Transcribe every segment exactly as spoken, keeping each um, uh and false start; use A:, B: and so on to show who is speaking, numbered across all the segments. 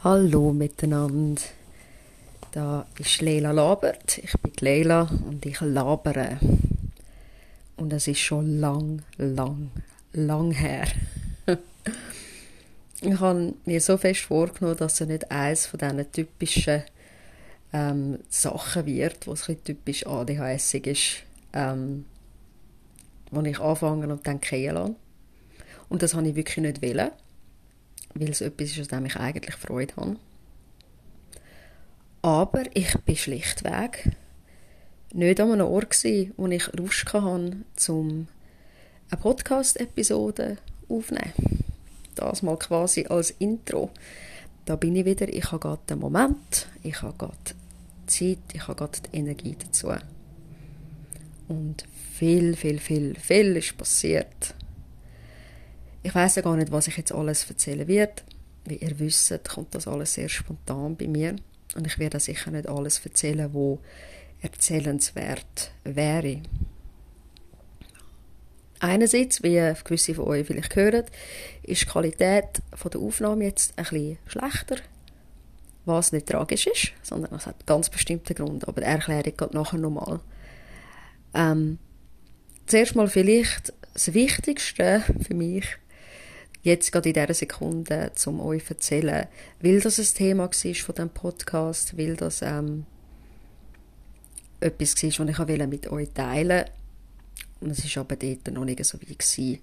A: Hallo miteinander, da ist Leila Labert, ich bin Leila und ich labere. Und es ist schon lang, lang, lang her. Ich habe mir so fest vorgenommen, dass es nicht eines von diesen typischen ähm, Sachen wird, was ein bisschen typisch A D H S-ig ist, ähm, wo ich anfange und dann gehen lasse. Und das habe ich wirklich nicht wollen, weil es etwas ist, an dem ich eigentlich Freude habe. Aber ich war schlichtweg nicht an einem Ort gewesen, wo ich Lust hatte, um eine Podcast-Episode aufzunehmen. Das mal quasi als Intro. Da bin ich wieder, ich habe gerade den Moment, ich habe gerade die Zeit, ich habe gerade die Energie dazu. Und viel, viel, viel, viel ist passiert. Ich weiss ja gar nicht, was ich jetzt alles erzählen werde. Wie ihr wisst, kommt das alles sehr spontan bei mir. Und ich werde sicher nicht alles erzählen, was erzählenswert wäre. Einerseits, wie gewisse von euch vielleicht hören, ist die Qualität der Aufnahme jetzt ein bisschen schlechter. Was nicht tragisch ist, sondern es hat einen ganz bestimmten Grund. Aber die Erklärung geht nachher nochmal. Ähm, zuerst mal vielleicht das Wichtigste für mich, jetzt gerade in dieser Sekunde, um euch zu erzählen, weil das ein Thema war von diesem Podcast, weil das ähm, etwas war, was ich mit euch teilen wollte. Und es war aber dort noch nicht so weit gewesen.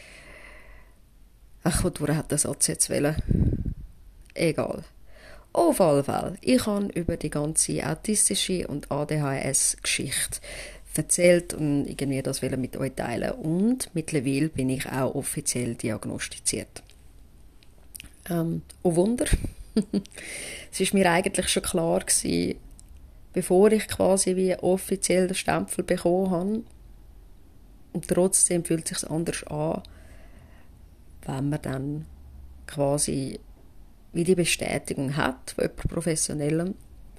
A: Ach, wodurch hat der Satz jetzt wollen? Egal. Auf alle Fälle, ich habe über die ganze autistische und A D H S-Geschichte erzählt und irgendwie das mit euch teilen. Und mittlerweile bin ich auch offiziell diagnostiziert. Ähm, oh Wunder. Es war mir eigentlich schon klar gewesen, bevor ich quasi wie offiziell den Stempel bekommen habe. Und trotzdem fühlt es sich anders an, wenn man dann quasi wie die Bestätigung hat von jemandem Professionellem.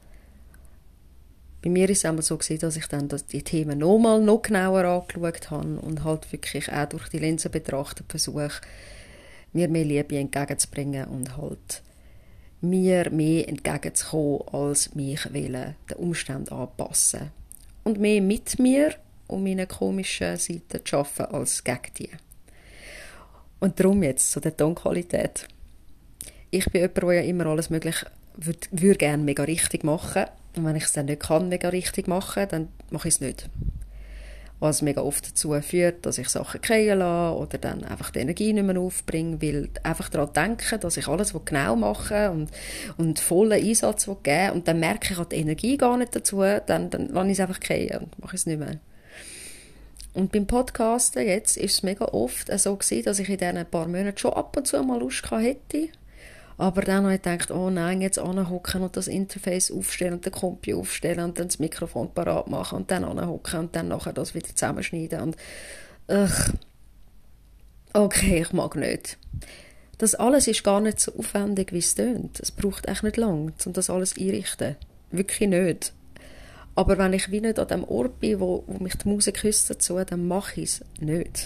A: Bei mir war es einmal so, dass ich dann die Themen nochmal noch genauer angeschaut habe und halt wirklich auch durch die Linse betrachtet versuche, mir mehr Liebe entgegenzubringen und halt mir mehr entgegenzukommen, als mich den Umständen anpassen. Und mehr mit mir und meinen komischen Seiten zu arbeiten, als gegen die. Und darum jetzt zu der Tonqualität. Ich bin jemand, der ja immer alles Mögliche würde, würde gerne mega richtig machen. Und wenn ich es dann nicht kann, mega richtig machen, dann mache ich es nicht. Was mega oft dazu führt, dass ich Sachen fallen lasse oder dann einfach die Energie nicht mehr aufbringe, weil einfach daran denke, dass ich alles genau mache und, und vollen Einsatz geben will. Und dann merke ich halt die Energie gar nicht dazu, dann, dann lasse ich es einfach fallen und mache es nicht mehr. Und beim Podcasten jetzt ist es mega oft so gewesen, dass ich in diesen paar Monaten schon ab und zu mal Lust hätte. Aber dann habe ich gedacht, oh nein, jetzt anhocken und das Interface aufstellen und den Computer aufstellen und dann das Mikrofon parat machen und dann anhocken und dann nachher das wieder zusammenschneiden. Und ach, okay, ich mag nicht. Das alles ist gar nicht so aufwendig, wie es tönt. Es braucht echt nicht lange, um das alles einrichten. Wirklich nicht. Aber wenn ich wie nicht an dem Ort bin, wo, wo mich die Musik küsst dazu, dann mache ich es nicht.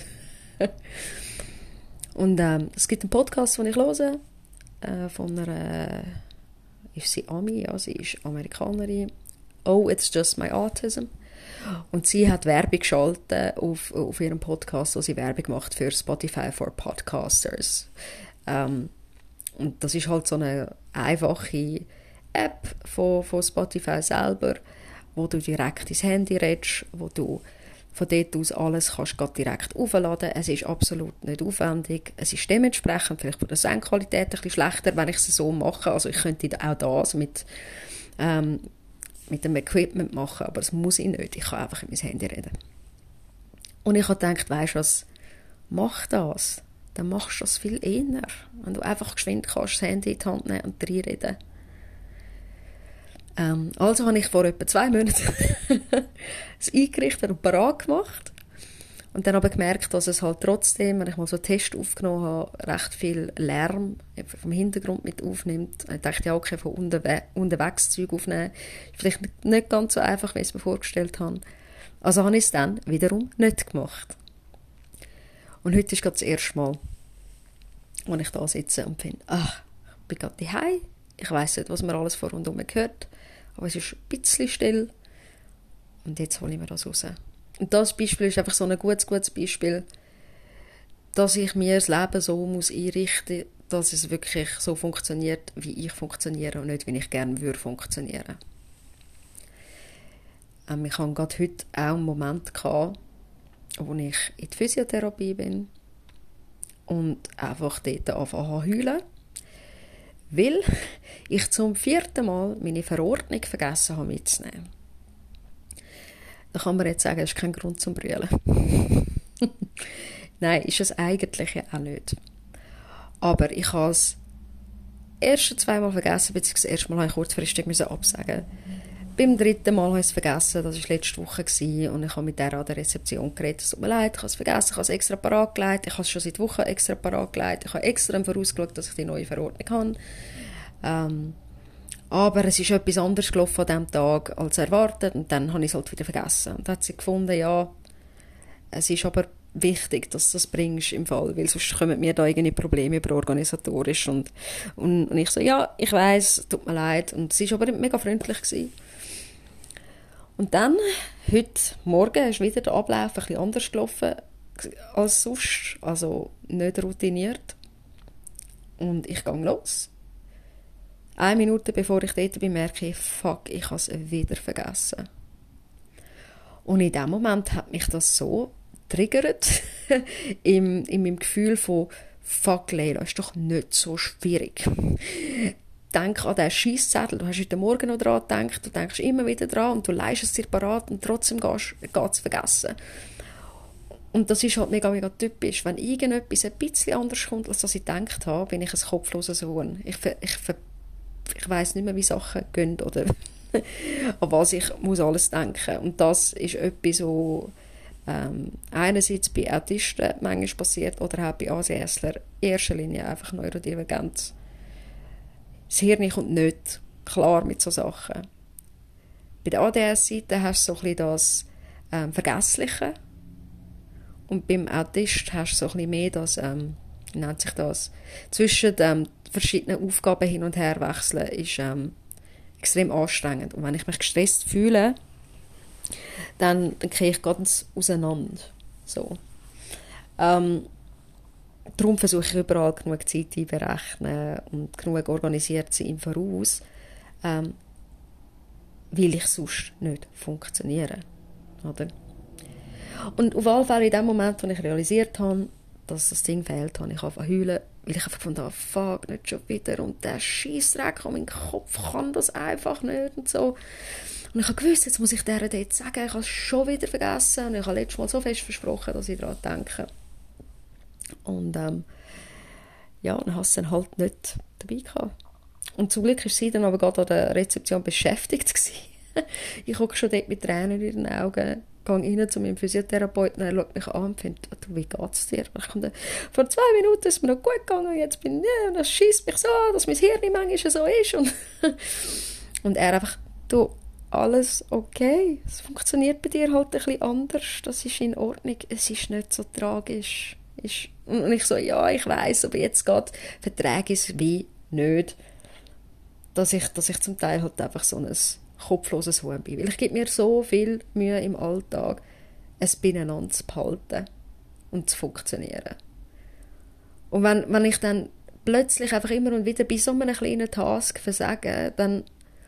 A: Und ähm, es gibt einen Podcast, den ich höre, äh, von einer, ist sie Ami, ja, sie ist Amerikanerin. Oh, it's just my autism. Und sie hat Werbung geschaltet auf, auf ihrem Podcast, wo sie Werbung macht für Spotify for Podcasters. Ähm, und das ist halt so eine einfache App von, von Spotify selber, wo du direkt ins Handy redest, wo du von dort aus alles kannst direkt aufladen. Es ist absolut nicht aufwendig. Es ist dementsprechend vielleicht von der Soundqualität ein bisschen schlechter, wenn ich es so mache. Also ich könnte auch das mit, ähm, mit dem Equipment machen, aber das muss ich nicht. Ich kann einfach in mein Handy reden. Und ich habe gedacht, weisst du was, mach das. Dann machst du das viel eher. Wenn du einfach geschwind kannst, das Handy in die Hand nehmen und reinreden. Ähm, also habe ich vor etwa zwei Monaten es eingerichtet und parat gemacht. Und dann habe ich gemerkt, dass es halt trotzdem, wenn ich mal so einen Test aufgenommen habe, recht viel Lärm vom Hintergrund mit aufnimmt. Ich dachte, ja, okay, von unterwe- unterwegs Zeug aufnehmen ist vielleicht nicht ganz so einfach, wie ich es mir vorgestellt habe. Also habe ich es dann wiederum nicht gemacht. Und heute ist gerade das erste Mal, wo ich da sitze und finde, ach, ich bin gerade daheim. Ich weiss nicht, was man alles vor und um hört, aber es ist ein bisschen still. Und jetzt hole ich mir das raus. Und das Beispiel ist einfach so ein gutes, gutes Beispiel, dass ich mir das Leben so muss einrichten muss, dass es wirklich so funktioniert, wie ich funktioniere und nicht, wie ich gerne würde funktionieren. Ähm, ich hatte gerade heute auch einen Moment gehabt, wo ich in die Physiotherapie bin und einfach dort anfangen zu heulen, weil ich zum vierten Mal meine Verordnung vergessen habe mitzunehmen. Da kann man jetzt sagen, das ist kein Grund zum Brüllen. Nein, ist es eigentlich ja auch nicht. Aber ich habe es erst zweimal vergessen, beziehungsweise das erste Mal habe ich kurzfristig absagen. Beim dritten Mal habe ich es vergessen, das war letzte Woche gewesen, und ich habe mit der an der Rezeption geredet. Es tut mir leid, ich habe es vergessen, ich habe es extra parat gelegt, ich habe es schon seit Wochen extra parat gelegt, ich habe extra vorausgeschaut, dass ich die neue Verordnung habe. Ähm, aber es ist etwas anderes gelaufen an diesem Tag als erwartet, und dann habe ich es halt wieder vergessen. Und dann hat sie gefunden, ja, es ist aber wichtig, dass du das bringst im Fall, weil sonst kommen mir da irgendwie Probleme über organisatorisch. Und, und, und ich so, ja, ich weiss, tut mir leid. Und sie war aber mega freundlich gewesen. Und dann, heute Morgen, ist wieder der Ablauf ein bisschen anders gelaufen als sonst, also nicht routiniert. Und ich gehe los. Eine Minute bevor ich dort bin, merke ich, fuck, ich habe es wieder vergessen. Und in dem Moment hat mich das so triggert, in, in meinem Gefühl von, fuck Leila, ist doch nicht so schwierig. Denk an diesen Scheisszettel, du hast heute Morgen noch dran gedacht, du denkst immer wieder dran und du leist es dir parat und trotzdem geht es vergessen. Und das ist halt mega, mega typisch. Wenn irgendetwas ein bisschen anders kommt, als ich gedacht habe, bin ich ein kopfloses Huhn. Ich, ich, ich weiss nicht mehr, wie Sachen gehen oder an was ich muss alles denken. Und das ist etwas, so ähm, einerseits bei Autisten manchmal passiert oder auch bei ADSler in erster Linie einfach Neurodivergenz. Das Hirn kommt nicht klar mit solchen Sachen. Bei der A D S-Seite hast du so ein bisschen das ähm, Vergessliche und beim Autist hast du so ein bisschen mehr das, ähm, wie nennt sich das, zwischen ähm, verschiedenen Aufgaben hin und her wechseln, ist ähm, extrem anstrengend. Und wenn ich mich gestresst fühle, dann, dann kriege ich ganz auseinander. So. Ähm, darum versuche ich überall genug Zeit einberechnen und genug organisiert zu sein im Voraus, ähm, weil ich sonst nicht funktioniere. Oder? Und auf alle Fälle in dem Moment, wo ich realisiert habe, dass das Ding fehlt, habe ich angefangen zu heulen, weil ich einfach gefunden habe, fuck, nicht schon wieder. Und der Scheissdreck an meinem Kopf kann das einfach nicht und so. Und ich habe gewusst, jetzt muss ich der dort sagen, ich habe es schon wieder vergessen. Und ich habe letztes Mal so fest versprochen, dass ich daran denke. Und ähm, ja, dann hast du dann halt nicht dabei gehabt. Und zum Glück war sie dann aber gerade an der Rezeption beschäftigt gewesen. Ich gucke schon dort mit Tränen in den Augen, gehe rein zu meinem Physiotherapeuten, er schaut mich an und findet, du, wie geht's dir? Ich komme, vor zwei Minuten ist mir noch gut gegangen und jetzt bin ich, ja, das scheisst mich so, dass mein Hirn manchmal so ist. Und, und er einfach, du, alles okay, es funktioniert bei dir halt ein bisschen anders, das ist in Ordnung, es ist nicht so tragisch. Ist, und ich so, ja, ich weiss, aber jetzt geht, verträge ich es wie nicht, dass ich, dass ich zum Teil halt einfach so ein kopfloses Huhn bin. Weil ich gebe mir so viel Mühe im Alltag, es beieinander zu behalten und zu funktionieren. Und wenn, wenn ich dann plötzlich einfach immer und wieder bei so einem kleinen Task versage, dann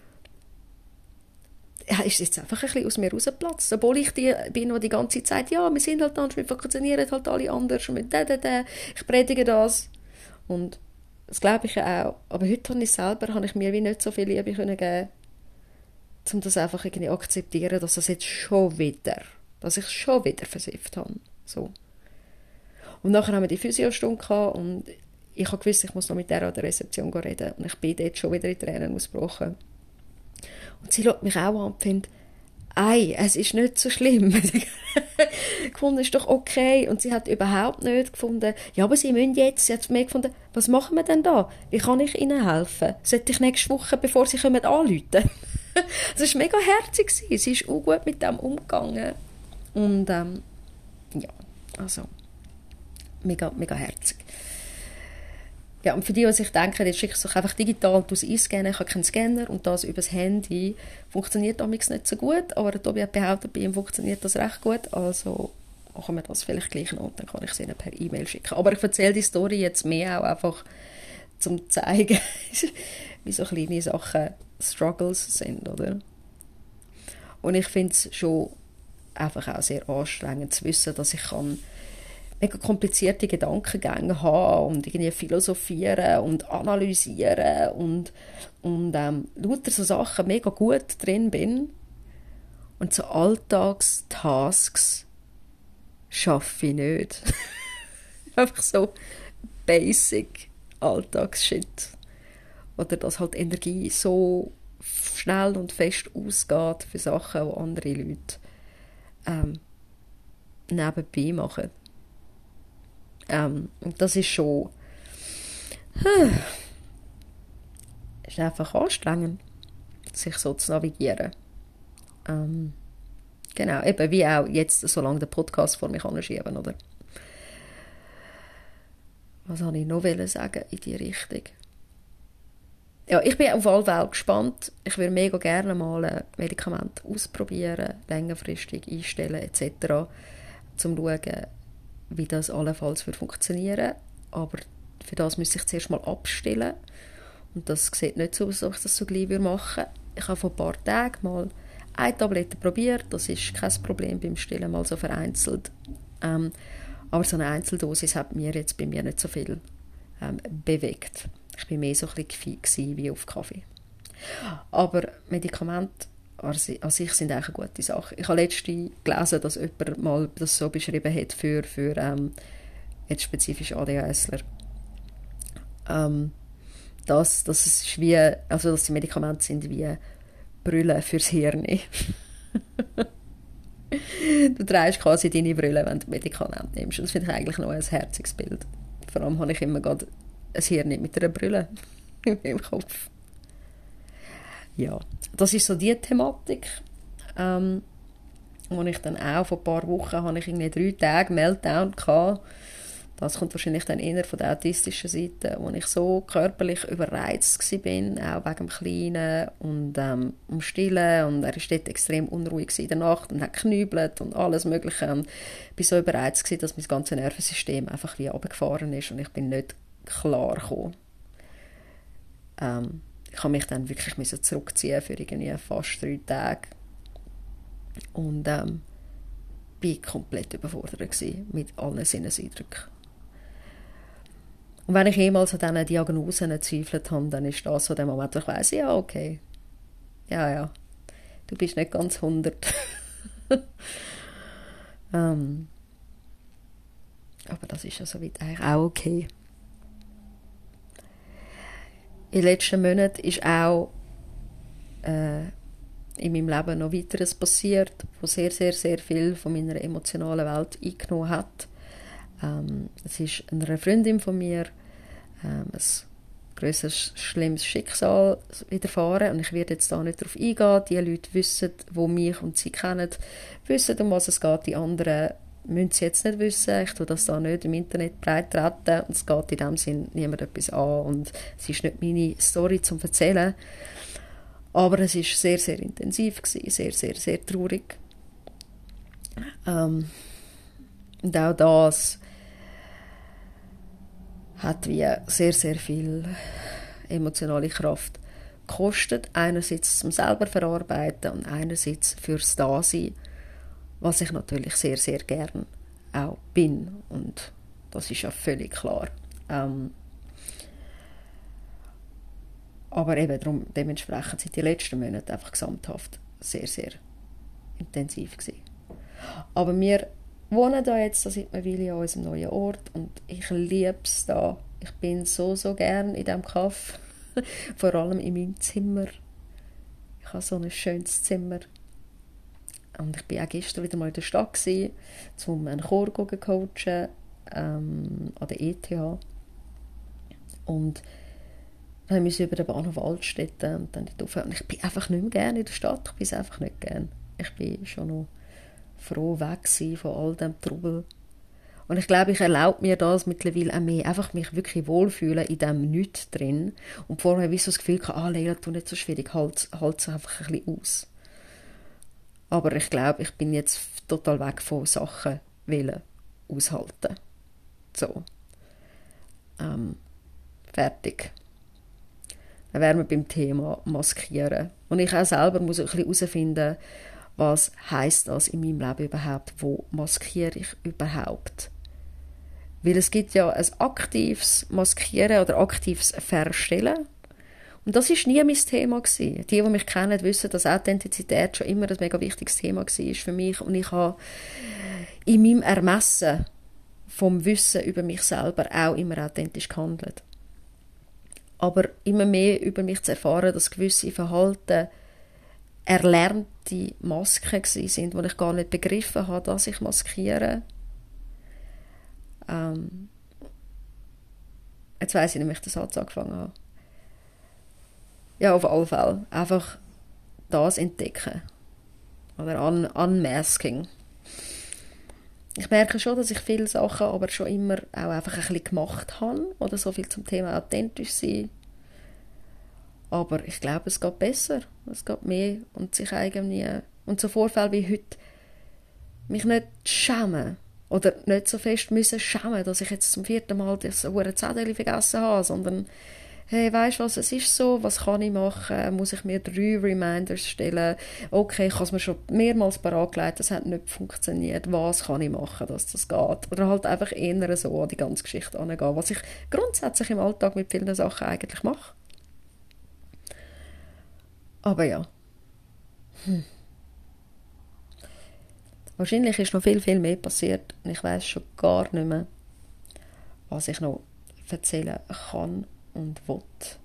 A: ja, ist es jetzt einfach ein bisschen aus mir rausgeplatzt. Obwohl ich die, bin noch die ganze Zeit, ja, wir sind halt anders, wir funktionieren halt alle anders, mit da, da, da. Ich predige das. Und das glaube ich ja auch. Aber heute habe ich selber, habe ich mir wie nicht so viel Liebe geben können, um das einfach irgendwie akzeptieren, dass das jetzt schon wieder, dass ich schon wieder versifft habe. So. Und nachher haben wir die Physiostunde gehabt und ich habe gewusst, ich muss noch mit der an der Rezeption reden. Und ich bin dort schon wieder in Tränen ausgebrochen. Und sie schaut mich auch an und findet, ei, es ist nicht so schlimm. gefunden, ist doch okay. Und sie hat überhaupt nicht gefunden, ja, aber sie müssen jetzt, sie hat mir gefunden, was machen wir denn da? Wie kann ich ihnen helfen? Sollte ich nächste Woche, bevor sie kommen, anrufen? Das war mega herzig. Sie ist auch gut mit dem umgegangen. Und ähm, ja, also mega, mega herzig. Ja, und für die, die sich denken, jetzt schicke ich es einfach digital einscannen, ich habe keinen Scanner und das übers Handy, funktioniert damals nicht so gut, aber der Tobi hat behauptet, bei ihm funktioniert das recht gut, also machen wir das vielleicht gleich noch und dann kann ich es ihnen per E-Mail schicken. Aber ich erzähle die Story jetzt mehr auch einfach, um zu zeigen, wie so kleine Sachen Struggles sind, oder? Und ich finde es schon einfach auch sehr anstrengend zu wissen, dass ich kann mega komplizierte Gedankengänge haben und irgendwie philosophieren und analysieren und, und ähm, lauter so Sachen mega gut drin bin und so Alltagstasks schaffe ich nicht. Einfach so basic Alltagsshit. Oder dass halt Energie so schnell und fest ausgeht für Sachen, die andere Leute ähm, nebenbei machen. Ähm, und das ist schon huh, ist einfach anstrengend, sich so zu navigieren. Ähm, genau, eben wie auch jetzt, solange der Podcast vor mich anschieben, oder? Was wollte ich noch sagen in die Richtung? Ja, ich bin auf alle Fälle gespannt. Ich würde mega gerne mal ein Medikament ausprobieren, längerfristig einstellen et cetera, um zu schauen, wie das allenfalls funktionieren würde. Aber für das müsste ich zuerst mal abstellen. Und das sieht nicht so aus, als ob ich das so gleich machen würde. Ich habe vor ein paar Tagen mal eine Tablette probiert. Das ist kein Problem beim Stillen, mal so vereinzelt. Ähm, aber so eine Einzeldosis hat mir jetzt bei mir nicht so viel ähm, bewegt. Ich war mehr so ein bisschen gefühlt wie auf Kaffee. Aber Medikamente an sich sind eigentlich eine gute Sache. Ich habe letztens gelesen, dass jemand mal das so beschrieben hat für, für ähm, jetzt spezifisch ADHSler. Ähm, dass, dass, es ist wie, also dass die Medikamente sind wie Brille fürs Hirn. Du trägst quasi deine Brille, wenn du Medikamente nimmst. Und das finde ich eigentlich noch ein herziges Bild. Vor allem habe ich immer gerade ein Hirn mit einer Brille im Kopf. Ja, das ist so die Thematik. Ähm, wo ich dann auch vor ein paar Wochen hatte ich irgendwie drei Tage Meltdown gehabt. Das kommt wahrscheinlich dann eher von der autistischen Seite, wo ich so körperlich überreizt war, auch wegen dem Kleinen und ähm, um Stillen. Und er war dort extrem unruhig in der Nacht und hat geknübelt und alles Mögliche. Und ich war so überreizt, dass mein ganzes Nervensystem einfach wie runtergefahren ist und ich bin nicht klar gekommen. Ähm, ich habe mich dann wirklich zurückziehen für irgendwie fast drei Tage. Und ähm, war komplett überfordert gewesen mit allen Sinneseindrücken. Und wenn ich jemals an diesen Diagnosen gezweifelt habe, dann ist das so der Moment, wo ich weiss, ja, okay. Ja, ja. Du bist nicht ganz hundert. ähm, aber das ist ja soweit eigentlich auch okay. In den letzten Monaten ist auch äh, in meinem Leben noch weiteres passiert, was sehr, sehr, sehr viel von meiner emotionalen Welt eingenommen hat. Ähm, es ist einer Freundin von mir ähm, ein grosses, schlimmes Schicksal widerfahren und ich werde jetzt da nicht darauf eingehen. Die Leute wissen, die mich und sie kennen, wissen, um was es geht. Die anderen müssen es jetzt nicht wissen. Ich tue das da nicht im Internet breit treten und es geht in dem Sinn niemand etwas an und es ist nicht meine Story zum Erzählen. Aber es war sehr, sehr intensiv gewesen, sehr, sehr, sehr traurig. Ähm, und auch das hat wie sehr, sehr viel emotionale Kraft gekostet. Einerseits zum selber verarbeiten und einerseits fürs Dasein, was ich natürlich sehr, sehr gern auch bin. Und das ist ja völlig klar. Ähm, aber eben darum, dementsprechend sind die letzten Monate einfach gesamthaft sehr, sehr intensiv gewesen. Aber wir wohnen da jetzt seit einer Weile an unserem neuen Ort und ich liebe es da. Ich bin so, so gern in diesem Kaff. Vor allem in meinem Zimmer. Ich habe so ein schönes Zimmer. Und ich war auch gestern wieder mal in der Stadt gewesen, um einen Chor zu coachen, ähm, an der E T H. Und dann musste ich über den Bahnhof Altstetten und dann dort. Und ich bin einfach nicht mehr gerne in der Stadt. Ich bin es einfach nicht gerne. Ich bin schon noch froh weg von all dem Trubel. Und ich glaube, ich erlaube mir das mittlerweile auch mehr, einfach mich wirklich wohlfühlen in diesem Nichts drin. Und vorher wie so das Gefühl, ah, Leila, tu nicht so schwierig, halt, halt es einfach ein bisschen aus. Aber ich glaube, ich bin jetzt total weg von Sachen wollen aushalten. So. Ähm, fertig. Dann wären wir beim Thema Maskieren. Und ich auch selber muss ein bisschen herausfinden, was heisst das in meinem Leben überhaupt? Wo maskiere ich überhaupt? Weil es gibt ja ein aktives Maskieren oder aktives Verstellen. Und das war nie mein Thema gewesen. Die, die mich kennen, wissen, dass Authentizität schon immer ein mega wichtiges Thema war für mich. Und ich habe in meinem Ermessen vom Wissen über mich selber auch immer authentisch gehandelt. Aber immer mehr über mich zu erfahren, dass gewisse Verhalten erlernte Masken sind, wo ich gar nicht begriffen habe, dass ich maskiere. Ähm, jetzt weiss ich nicht, wie ich den Satz angefangen habe. Ja, auf alle Fälle. Einfach das entdecken. Oder un Unmasking. Ich merke schon, dass ich viele Sachen aber schon immer auch einfach ein bisschen gemacht habe. Oder so viel zum Thema authentisch sein. Aber ich glaube, es geht besser. Es geht mehr und sich irgendwie... Und so Vorfälle wie heute, mich nicht schämen. Oder nicht so fest müssen schämen, dass ich jetzt zum vierten Mal das verdammte Zettel vergessen habe, sondern hey, weisst du was, es ist so, was kann ich machen? Muss ich mir drei Reminders stellen? Okay, ich habe es mir schon mehrmals parat gelegt, das hat nicht funktioniert. Was kann ich machen, dass das geht? Oder halt einfach eher so an die ganze Geschichte angehen, was ich grundsätzlich im Alltag mit vielen Sachen eigentlich mache. Aber ja. Hm. Wahrscheinlich ist noch viel, viel mehr passiert und ich weiss schon gar nicht mehr, was ich noch erzählen kann und will.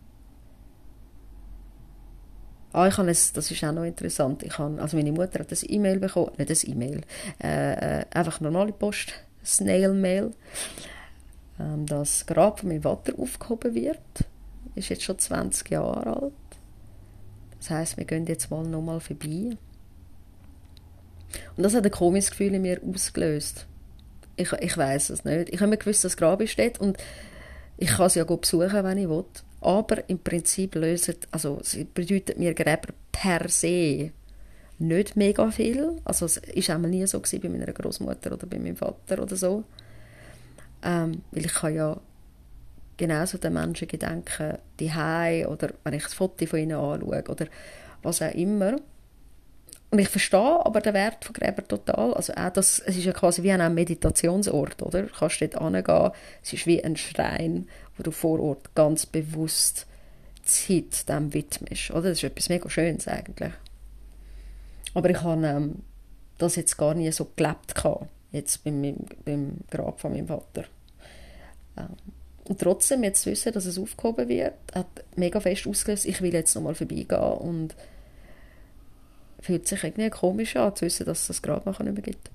A: Ah, ich habe es, das ist auch noch interessant. Ich habe, also meine Mutter hat ein E-Mail bekommen, nicht ein E-Mail, äh, einfach normale Post, Snail-Mail, ähm, dass das Grab von meinem Vater aufgehoben wird. Ist jetzt schon zwanzig Jahre alt. Das heisst, wir gehen jetzt mal nochmal vorbei. Und das hat ein komisches Gefühl in mir ausgelöst. Ich, ich weiss es nicht. Ich habe mir gewusst, dass das Grab ist dort und ich kann es ja gut besuchen, wenn ich will. Aber im Prinzip lösen, also sie bedeutet mir Gräber per se nicht mega viel. Also es war einmal nie so gewesen bei meiner Großmutter oder bei meinem Vater oder so. Ähm, weil ich kann ja genauso den Menschen gedenken, die Hause oder wenn ich das Foto von ihnen anschaue oder was auch immer. Und ich verstehe aber den Wert von Gräbern total. Also auch das, es ist ja quasi wie ein Meditationsort, oder? Du kannst dort hingehen, es ist wie ein Schrein, wo du vor Ort ganz bewusst Zeit dem widmest, oder? Das ist etwas mega Schönes eigentlich. Aber ich habe ähm, das jetzt gar nie so gelebt gehabt, jetzt beim, beim, beim Grab von meinem Vater. Ähm, und trotzdem jetzt zu wissen, dass es aufgehoben wird, hat mega fest ausgelöst, ich will jetzt nochmal vorbeigehen und fühlt sich irgendwie komisch an, zu wissen, dass es das Grab nachher nicht mehr gibt.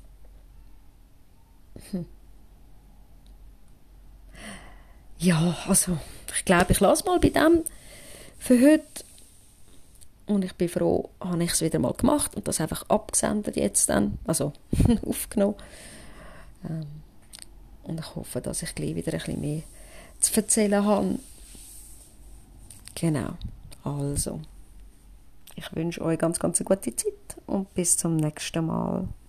A: Hm. Ja, also, ich glaube, ich lasse mal bei dem für heute. Und ich bin froh, habe ich es wieder mal gemacht und das einfach abgesendet jetzt dann, also aufgenommen. Ähm, und ich hoffe, dass ich gleich wieder ein bisschen mehr zu erzählen habe. Genau, also. Ich wünsche euch ganz, ganz eine gute Zeit und bis zum nächsten Mal.